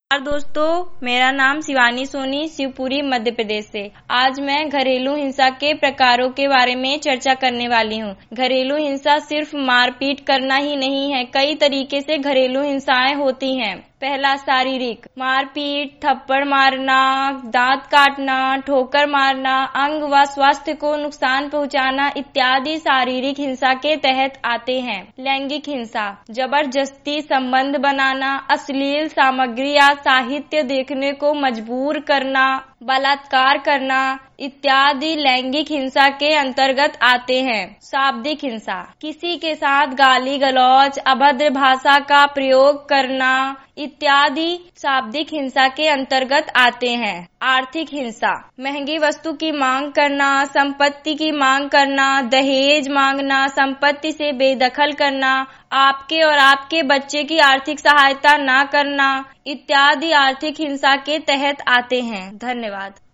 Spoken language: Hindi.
दोस्तों, मेरा नाम शिवानी सोनी शिवपुरी मध्य प्रदेश से। आज मैं घरेलू हिंसा के प्रकारों के बारे में चर्चा करने वाली हूँ। घरेलू हिंसा सिर्फ मारपीट करना ही नहीं है, कई तरीके से घरेलू हिंसाएं होती हैं। पहला, शारीरिक मारपीट, थप्पड़ मारना, दांत काटना, ठोकर मारना, अंग व स्वास्थ्य को नुकसान पहुंचाना इत्यादि शारीरिक हिंसा के तहत आते हैं। लैंगिक हिंसा, जबरदस्ती संबंध बनाना, अश्लील सामग्री या साहित्य देखने को मजबूर करना, बलात्कार करना इत्यादि लैंगिक हिंसा के अंतर्गत आते हैं। शाब्दिक हिंसा, किसी के साथ गाली गलौज, अभद्र भाषा का प्रयोग करना इत्यादि शाब्दिक हिंसा के अंतर्गत आते हैं। आर्थिक हिंसा, महंगी वस्तु की मांग करना, संपत्ति की मांग करना, दहेज मांगना, संपत्ति से बेदखल करना, आपके और आपके बच्चे की आर्थिक सहायता न करना इत्यादि आर्थिक हिंसा के तहत आते हैं। धन्यवाद।